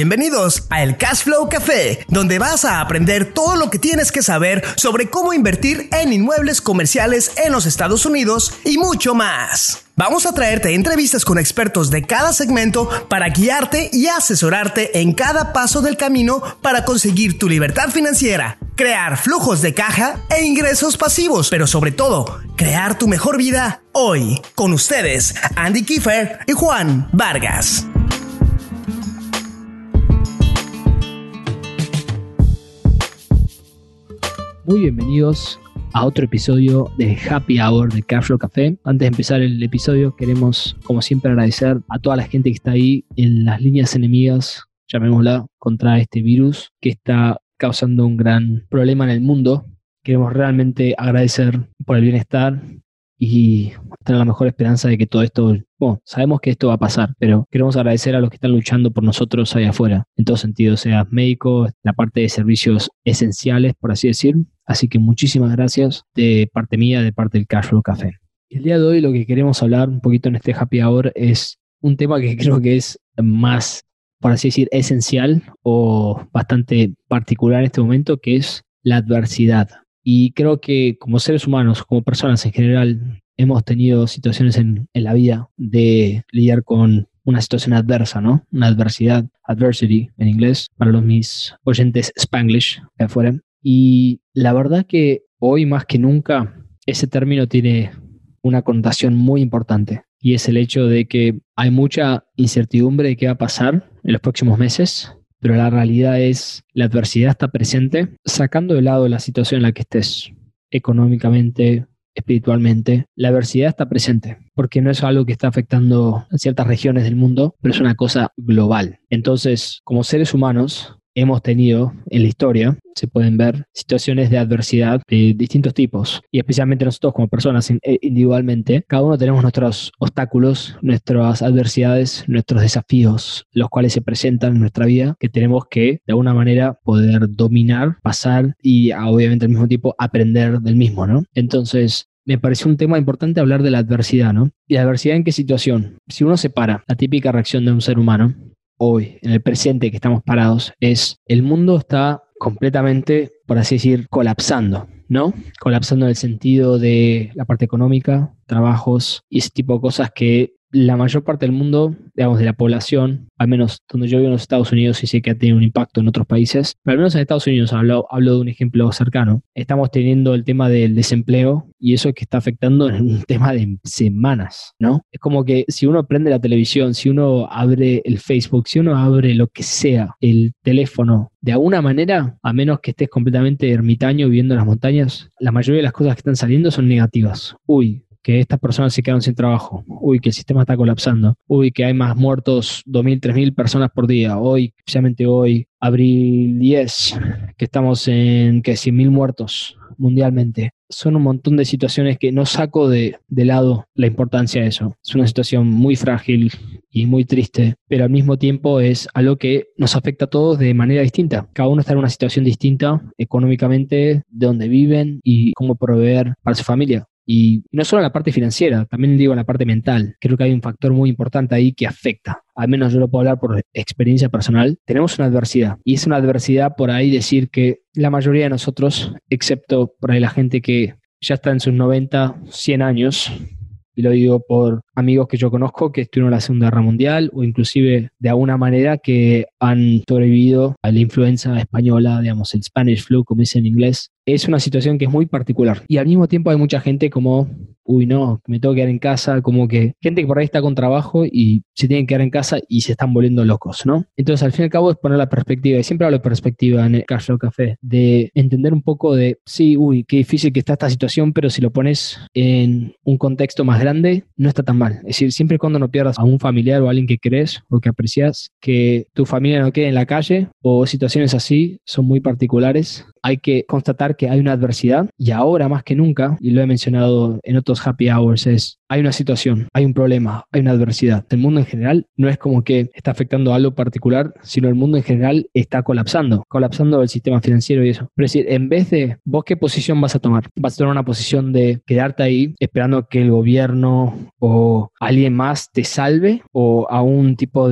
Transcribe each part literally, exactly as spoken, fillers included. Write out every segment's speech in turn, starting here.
Bienvenidos a el Cashflow Café, donde vas a aprender todo lo que tienes que saber sobre cómo invertir en inmuebles comerciales en los Estados Unidos y mucho más. Vamos a traerte entrevistas con expertos de cada segmento para guiarte y asesorarte en cada paso del camino para conseguir tu libertad financiera, crear flujos de caja e ingresos pasivos, pero sobre todo, crear tu mejor vida hoy. Con ustedes, Andy Kiefer y Juan Vargas. Muy bienvenidos a otro episodio de Happy Hour de Cashflow Café. Antes de empezar el episodio, queremos, como siempre, agradecer a toda la gente que está ahí en las líneas enemigas, llamémosla, contra este virus que está causando un gran problema en el mundo. Queremos realmente agradecer por el bienestar y tener la mejor esperanza de que todo esto, bueno, sabemos que esto va a pasar, pero queremos agradecer a los que están luchando por nosotros allá afuera, en todo sentido, sea médico, la parte de servicios esenciales, por así decir. Así que muchísimas gracias de parte mía, de parte del Cashflow Café. El día de hoy lo que queremos hablar un poquito en este Happy Hour es un tema que creo que es más, por así decir, esencial o bastante particular en este momento, que es la adversidad. Y creo que como seres humanos, como personas en general, hemos tenido situaciones en, en la vida de lidiar con una situación adversa, ¿no? Una adversidad, adversity en inglés, para los mis oyentes Spanglish de afuera. Y la verdad que hoy más que nunca ese término tiene una connotación muy importante, y es el hecho de que hay mucha incertidumbre de qué va a pasar en los próximos meses, pero la realidad es la adversidad está presente, sacando de lado la situación en la que estés económicamente, espiritualmente. La adversidad está presente porque no es algo que está afectando a ciertas regiones del mundo, pero es una cosa global. Entonces, como seres humanos, hemos tenido en la historia, se pueden ver situaciones de adversidad de distintos tipos, y especialmente nosotros como personas individualmente, cada uno tenemos nuestros obstáculos, nuestras adversidades, nuestros desafíos, los cuales se presentan en nuestra vida, que tenemos que de alguna manera poder dominar, pasar y obviamente al mismo tiempo aprender del mismo, ¿no? Entonces, me pareció un tema importante hablar de la adversidad, ¿no? ¿Y la adversidad en qué situación? Si uno separa la típica reacción de un ser humano, hoy, en el presente que estamos parados, es el mundo está completamente, por así decir, colapsando, ¿no? Colapsando en el sentido de la parte económica, trabajos y ese tipo de cosas que la mayor parte del mundo, digamos, de la población, al menos donde yo vivo en los Estados Unidos y sé que ha tenido un impacto en otros países, pero al menos en Estados Unidos, hablo, hablo de un ejemplo cercano, estamos teniendo el tema del desempleo y eso que está afectando en un tema de semanas, ¿no? Es como que si uno prende la televisión, si uno abre el Facebook, si uno abre lo que sea, el teléfono, de alguna manera, a menos que estés completamente ermitaño viviendo en las montañas, la mayoría de las cosas que están saliendo son negativas. Uy, que estas personas se quedaron sin trabajo, uy, que el sistema está colapsando, uy, que hay más muertos, dos mil, tres mil personas por día, hoy, especialmente hoy, abril diez, que estamos en que cien mil muertos mundialmente. Son un montón de situaciones que no saco de, de lado la importancia de eso. Es una situación muy frágil y muy triste, pero al mismo tiempo es algo que nos afecta a todos de manera distinta. Cada uno está en una situación distinta económicamente, de donde viven y cómo proveer para su familia. Y no solo en la parte financiera, también digo en la parte mental. Creo que hay un factor muy importante ahí que afecta. Al menos yo lo puedo hablar por experiencia personal. Tenemos una adversidad. Y es una adversidad por ahí decir que la mayoría de nosotros, excepto por ahí la gente que ya está en sus noventa, cien años, y lo digo por amigos que yo conozco que estuvieron en la Segunda Guerra Mundial o inclusive de alguna manera que han sobrevivido a la influenza española, digamos el Spanish flu, como dicen en inglés. Es una situación que es muy particular. Y al mismo tiempo hay mucha gente como, uy no, me tengo que quedar en casa, como que gente que por ahí está con trabajo y se tienen que quedar en casa y se están volviendo locos, ¿no? Entonces al fin y al cabo es poner la perspectiva, y siempre hablo de perspectiva en el Cashflow Café, de entender un poco de, sí, uy, qué difícil que está esta situación, pero si lo pones en un contexto más grande, no está tan mal. Es decir, siempre y cuando no pierdas a un familiar o a alguien que crees o que aprecias, que tu familia no quede en la calle o situaciones así, son muy particulares. Hay que constatar que hay una adversidad y ahora más que nunca, y lo he mencionado en otros happy hours, es hay una situación, hay un problema, hay una adversidad. El mundo en general no es como que está afectando a algo particular, sino el mundo en general está colapsando, colapsando el sistema financiero y eso. Pero es decir, en vez de vos, ¿qué posición vas a tomar? ¿Vas a tomar una posición de quedarte ahí esperando que el gobierno o alguien más te salve, o a un tipo de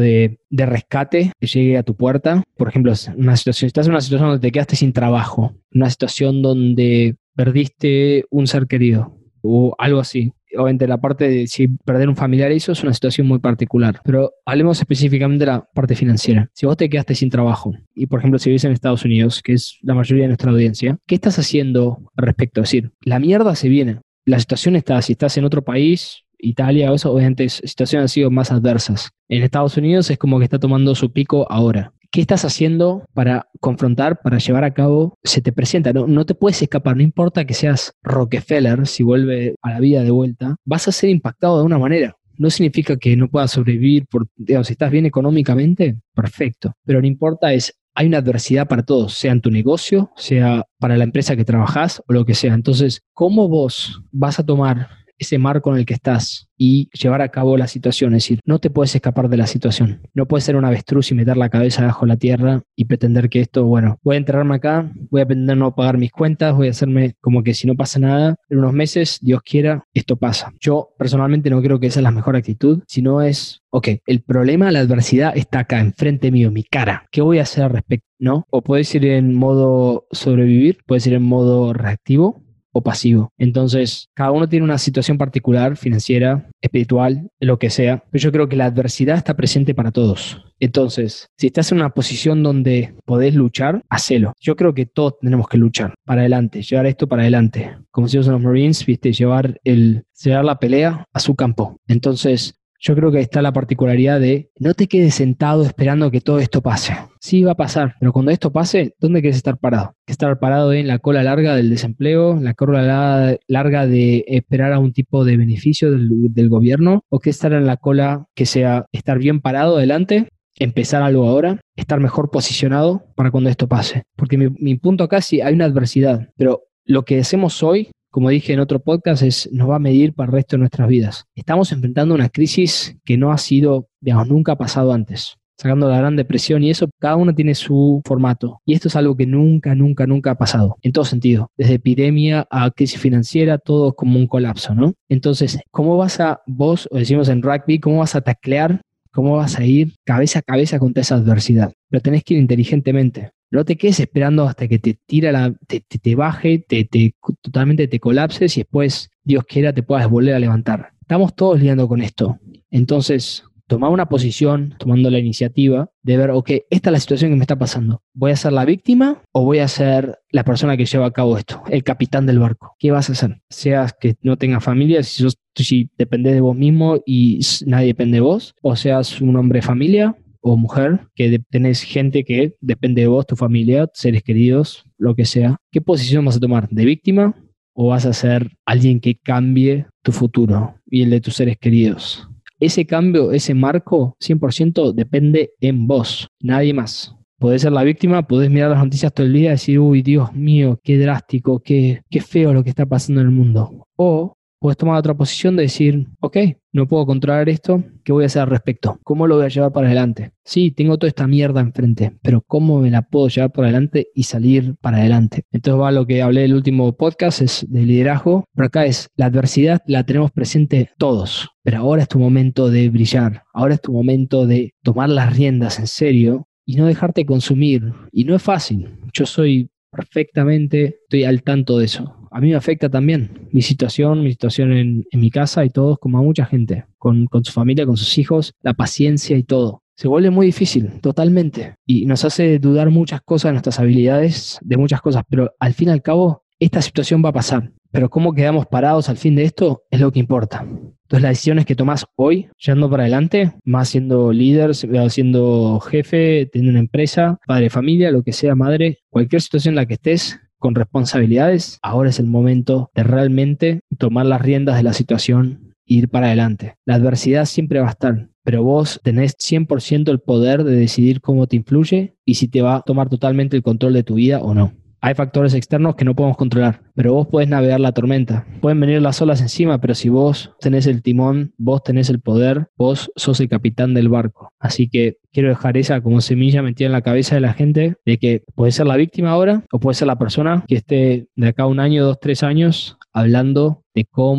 de rescate que llegue a tu puerta. Por ejemplo, una situación, estás en una situación donde te quedaste sin trabajo, una situación donde perdiste un ser querido o algo así. Obviamente la parte de si perder un familiar, eso es una situación muy particular, pero hablemos específicamente de la parte financiera. Si vos te quedaste sin trabajo y, por ejemplo, si vivís en Estados Unidos, que es la mayoría de nuestra audiencia, ¿qué estás haciendo al respecto? Es decir, la mierda se viene. La situación está, si estás en otro país, Italia o eso, obviamente situaciones han sido más adversas. En Estados Unidos es como que está tomando su pico ahora. ¿Qué estás haciendo para confrontar, para llevar a cabo? Se te presenta, no, no te puedes escapar, no importa que seas Rockefeller, si vuelve a la vida de vuelta, vas a ser impactado de una manera. No significa que no puedas sobrevivir, por, digamos, si estás bien económicamente, perfecto, pero no importa, es, hay una adversidad para todos, sea en tu negocio, sea para la empresa que trabajás o lo que sea. Entonces, ¿cómo vos vas a tomar ese marco en el que estás y llevar a cabo la situación? Es decir, no te puedes escapar de la situación. No puedes ser un avestruz y meter la cabeza bajo la tierra y pretender que esto, bueno, voy a enterrarme acá, voy a pretender no pagar mis cuentas, voy a hacerme como que si no pasa nada, en unos meses, Dios quiera, esto pasa. Yo personalmente no creo que esa es la mejor actitud, sino es, ok, el problema, la adversidad está acá, enfrente mío, en mi cara. ¿Qué voy a hacer al respecto? ¿No? O puedes ir en modo sobrevivir, puedes ir en modo reactivo o pasivo. Entonces, cada uno tiene una situación particular, financiera, espiritual, lo que sea, pero yo creo que la adversidad está presente para todos. Entonces, si estás en una posición donde podés luchar, hacelo. Yo creo que todos tenemos que luchar para adelante, llevar esto para adelante. Como si en los Marines, viste, llevar, el, llevar la pelea a su campo. Entonces, yo creo que ahí está la particularidad de no te quedes sentado esperando que todo esto pase. Sí, va a pasar, pero cuando esto pase, ¿dónde quieres estar parado? Estar parado en la cola larga del desempleo, en la cola larga de esperar a un tipo de beneficio del, del gobierno, o que estar en la cola que sea estar bien parado adelante, empezar algo ahora, estar mejor posicionado para cuando esto pase. Porque mi, mi punto acá sí hay una adversidad, pero lo que hacemos hoy, como dije en otro podcast, es, nos va a medir para el resto de nuestras vidas. Estamos enfrentando una crisis que no ha sido, digamos, nunca ha pasado antes. Sacando la Gran Depresión y eso, cada uno tiene su formato. Y esto es algo que nunca, nunca, nunca ha pasado. En todo sentido. Desde epidemia a crisis financiera, todo es como un colapso, ¿no? Entonces, ¿cómo vas a, vos, o decimos en rugby, cómo vas a taclear, cómo vas a ir cabeza a cabeza contra esa adversidad? Pero tenés que ir inteligentemente. No te quedes esperando hasta que te tira la, te, te, te baje, te, te, totalmente te colapses y después, Dios quiera, te puedas volver a levantar. Estamos todos lidiando con esto. Entonces, toma una posición, tomando la iniciativa de ver, ok, esta es la situación que me está pasando. ¿Voy a ser la víctima o voy a ser la persona que lleva a cabo esto? El capitán del barco. ¿Qué vas a hacer? Seas que no tengas familia, si, sos, si dependés de vos mismo y nadie depende de vos, o seas un hombre de familia o mujer, que de, tenés gente que depende de vos, tu familia, seres queridos, lo que sea. ¿Qué posición vas a tomar? ¿De víctima o vas a ser alguien que cambie tu futuro y el de tus seres queridos? Ese cambio, ese marco, cien por ciento depende en vos, nadie más. Podés ser la víctima, podés mirar las noticias todo el día y decir, uy, Dios mío, qué drástico, qué, qué feo lo que está pasando en el mundo. O puedes tomar otra posición de decir, ok, no puedo controlar esto, ¿qué voy a hacer al respecto? ¿Cómo lo voy a llevar para adelante? Sí, tengo toda esta mierda enfrente, pero ¿cómo me la puedo llevar por adelante y salir para adelante? Entonces va lo que hablé del último podcast, es de liderazgo, pero acá es, la adversidad la tenemos presente todos, pero ahora es tu momento de brillar, ahora es tu momento de tomar las riendas en serio y no dejarte consumir. Y no es fácil, yo soy perfectamente, estoy al tanto de eso. A mí me afecta también mi situación, mi situación en, en mi casa y todos, como a mucha gente, con, con su familia, con sus hijos, la paciencia y todo. Se vuelve muy difícil, totalmente. Y nos hace dudar muchas cosas, nuestras habilidades, de muchas cosas. Pero al fin y al cabo, esta situación va a pasar. Pero cómo quedamos parados al fin de esto es lo que importa. Entonces las decisiones que tomás hoy, yendo para adelante, más siendo líder, siendo jefe, teniendo una empresa, padre de familia, lo que sea, madre, cualquier situación en la que estés, con responsabilidades, ahora es el momento de realmente tomar las riendas de la situación e ir para adelante. La adversidad siempre va a estar, pero vos tenés cien por ciento el poder de decidir cómo te influye y si te va a tomar totalmente el control de tu vida o no. Hay factores externos que no podemos controlar, pero vos podés navegar la tormenta. Pueden venir las olas encima, pero si vos tenés el timón, vos tenés el poder, vos sos el capitán del barco. Así que quiero dejar esa como semilla metida en la cabeza de la gente de que puede ser la víctima ahora o puede ser la persona que esté de acá a un año, dos, tres años hablando de cómo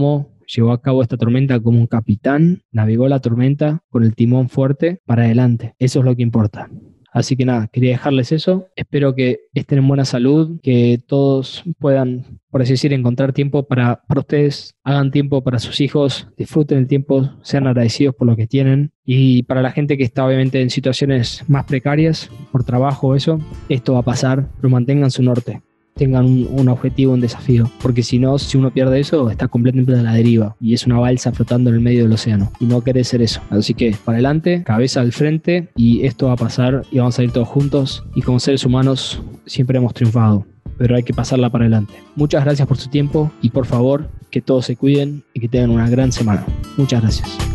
llevó a cabo esta tormenta como un capitán, navegó la tormenta con el timón fuerte para adelante. Eso es lo que importa. Así que nada, quería dejarles eso. Espero que estén en buena salud, que todos puedan, por así decir, encontrar tiempo para, para ustedes, hagan tiempo para sus hijos, disfruten el tiempo, sean agradecidos por lo que tienen. Y para la gente que está obviamente en situaciones más precarias, por trabajo o eso, esto va a pasar, pero mantengan su norte. Tengan un, un objetivo, un desafío, porque si no, si uno pierde eso, está completamente a la deriva y es una balsa flotando en el medio del océano y no querés ser eso. Así que para adelante, cabeza al frente, y esto va a pasar y vamos a ir todos juntos, y como seres humanos siempre hemos triunfado, pero hay que pasarla para adelante. Muchas gracias por su tiempo y por favor que todos se cuiden y que tengan una gran semana. Muchas gracias.